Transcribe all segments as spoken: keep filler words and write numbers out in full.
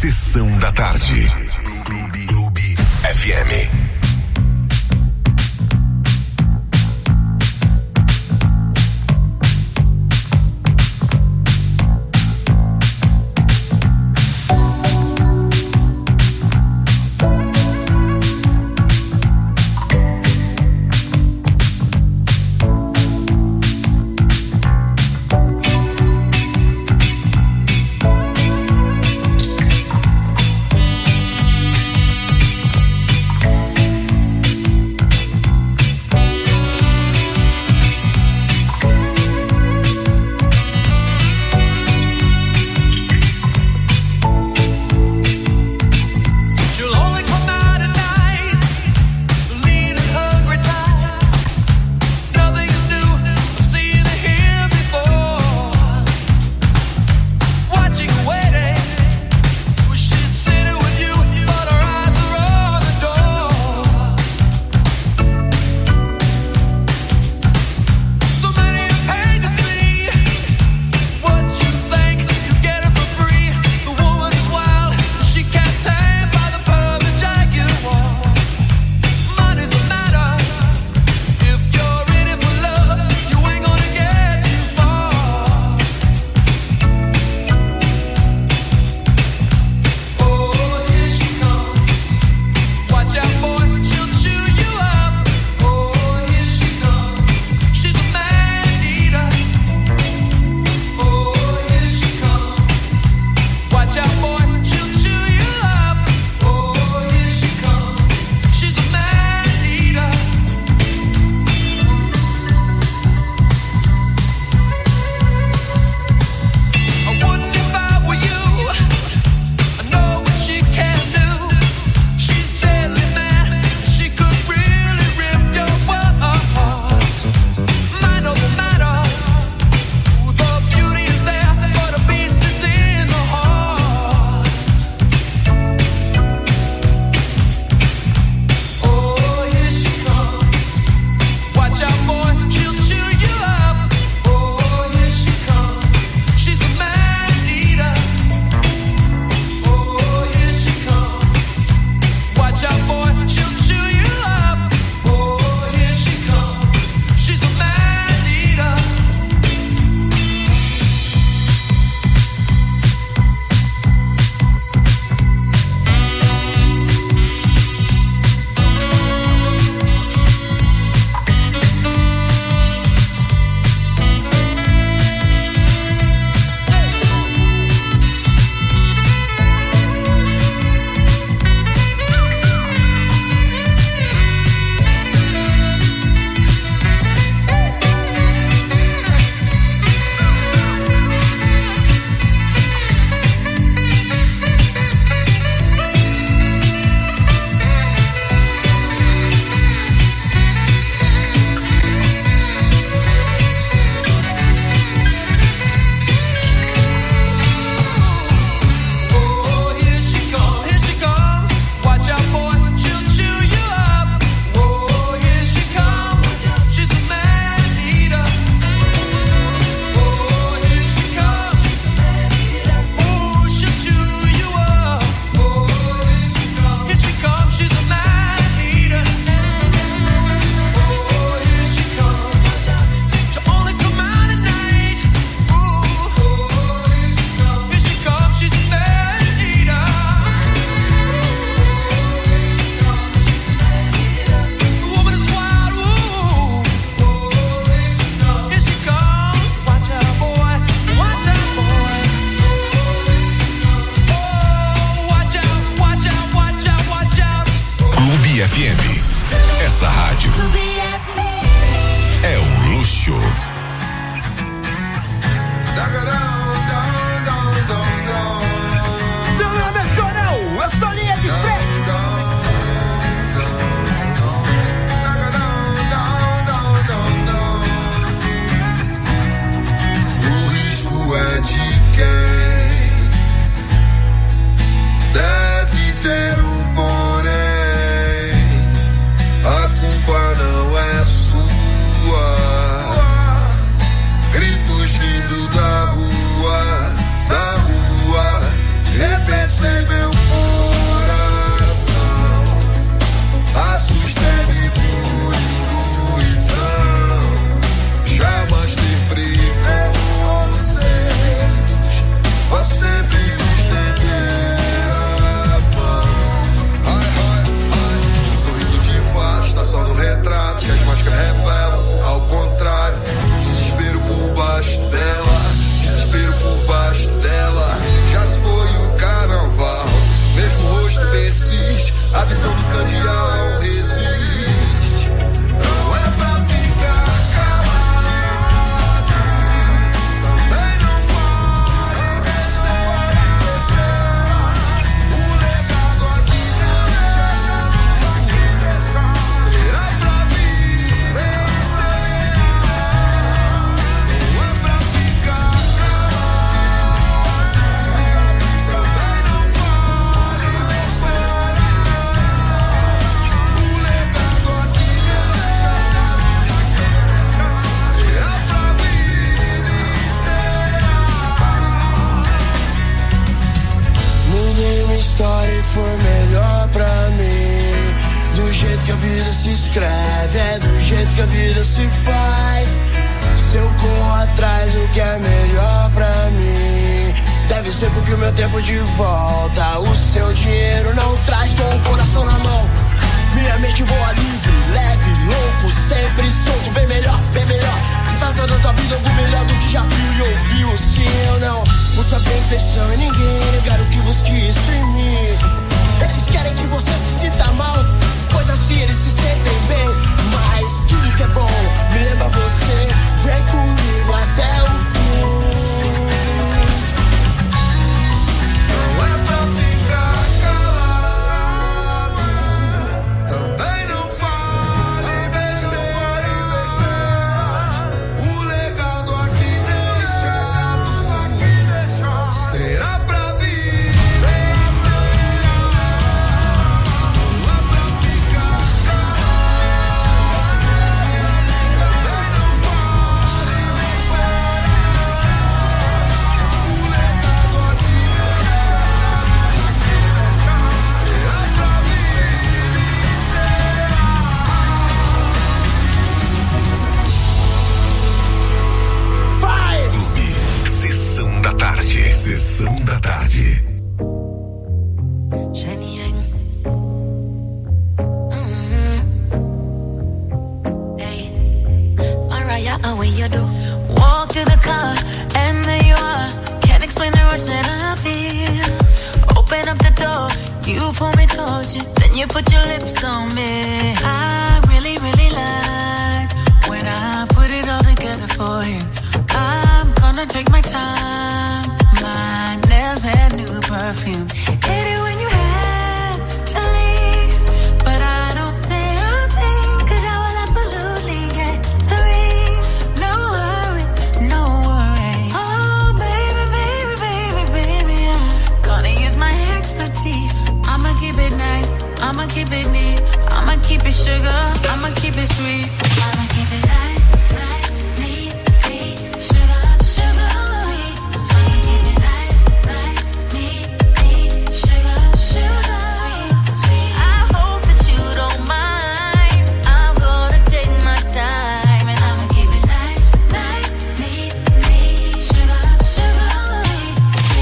Sessão da tarde. Clube F M. Essa rádio é um luxo. Meu nome é Chorão, eu sou linha de frente. O risco é de quem deve ter um porém. A culpa não é sua. história e foi melhor pra mim. Do jeito que a vida se escreve, é do jeito que a vida se faz. Se eu corro atrás do que é melhor pra mim, deve ser porque o meu tempo de volta o seu dinheiro não traz. Com o coração na mão, minha mente voa livre, leve, louco, sempre solto. Bem melhor, bem melhor, faça da tua vida algo melhor do que já viu e ouviu. Se eu não busco a perfeição em ninguém, quero que busque isso em mim. Eles querem que você se sinta mal, pois assim eles se sentem bem. Mas tudo que é bom me lembra você, vem comigo até o fim. Não é pra ficar calado, também não fale besteiras. O legado aqui deixado será pra viver. Não é pra ficar calado, também não fale besteiras. O legado aqui Clube. Sessão da tarde. Sessão da tarde. Shiny Yang. Mm-hmm. Hey, Mariah, how will you do? Walk to the car, and there you are. Can't explain the rush that I feel. Open up the door, you pull me towards you, then you put your lips on me. I really, really like when I put it all together for you. I'm gonna take my time. My nails have new perfume. Hate it when you have to leave, but I don't say a thing, cause I will absolutely get the ring. No worry, no worries. Oh baby, baby, baby, baby, I'm gonna use my expertise. I'ma keep it nice, I'ma keep it neat, I'ma keep it sugar, I'ma keep it sweet. I'ma keep it nice, nice, neat, neat, sugar, sugar, sweet, sweet. Keep it nice, nice, neat, neat, sugar, sugar, sweet, sweet. I hope that you don't mind. I'm gonna take my time, and I'ma keep it nice, nice, neat, neat, sugar, sugar, sweet,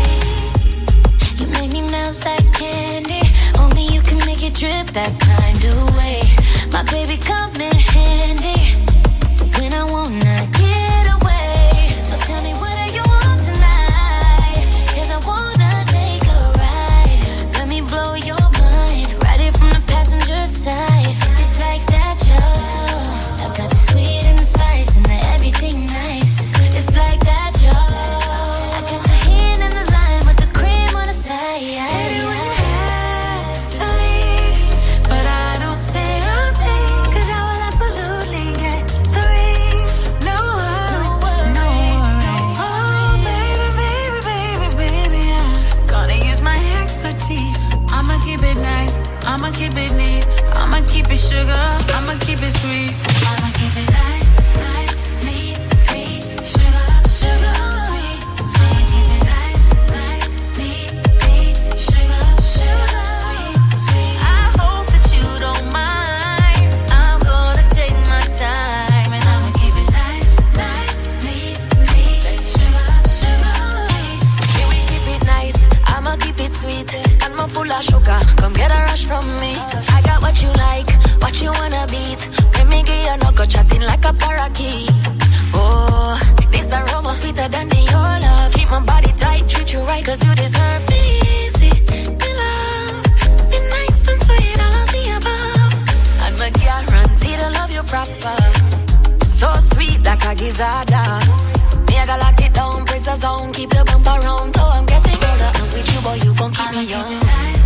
sweet. You make me melt like candy. Only you can make it drip that kind of way. My baby come in handy when I wanna get away. So tell me what do you want tonight, cause I wanna take a ride. Let me blow your mind, right here from the passenger side. It's like that, yo. I got the sweet and the spice and the everything nice. It's like that, yo. I got the hand in the line with the cream on the side. Hate it when you have to leave, but I don't say a thing, cause I will absolutely get the ring. No worry, no worries. Oh baby, baby, baby, baby, I'm gonna use my expertise. I'ma keep it nice, I'ma keep it neat, I'ma keep it sugar, I'ma keep it sweet. I'ma keep it nice, nice, neat, neat, sugar, sugar, sweet, sweet. Keep it nice, nice, neat, neat, sugar, sugar, sweet, sweet. I hope that you don't mind. I'm gonna take my time, and I'ma keep it nice, nice, neat, neat, sugar, sugar, sweet. Yeah, we keep it nice, I'ma keep it sweet. And I'm full of sugar, come get a rush from me. I got what you like, what you wanna beat. Let me get your knuckle chatting like a parakeet. Oh, this aroma sweeter than the your love. Keep my body tight, treat you right, cause you deserve this. Be love, be nice and sweet, all of the above. And my guarantee to love you proper. So sweet like a gizzada. Me I gotta lock it down, press the zone, keep the bump around. Oh, I'm getting older, I'm with you, boy, you gon' keep me young.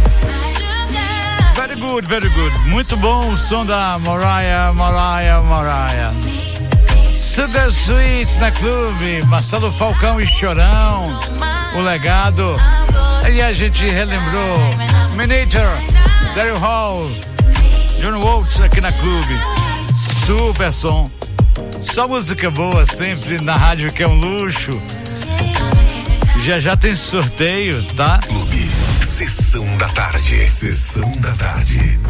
Very good, very good. Muito bom o som da Mariah, Mariah, Mariah. Sugar Sweet na Clube, Marcelo Falcão e Chorão, o legado. Aí a gente relembrou Miniature, Daryl Hall, John Waltz aqui na Clube. Super som. Só música boa sempre na rádio, que é um luxo. Já já tem sorteio, tá? Clube Sessão da tarde. Sessão da tarde.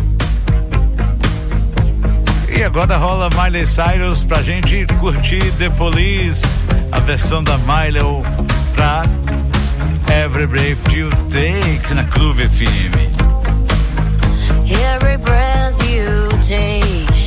E agora rola Miley Cyrus pra gente curtir The Police, a versão da Miley pra Every Breath You Take na Clube F M. Every breath you take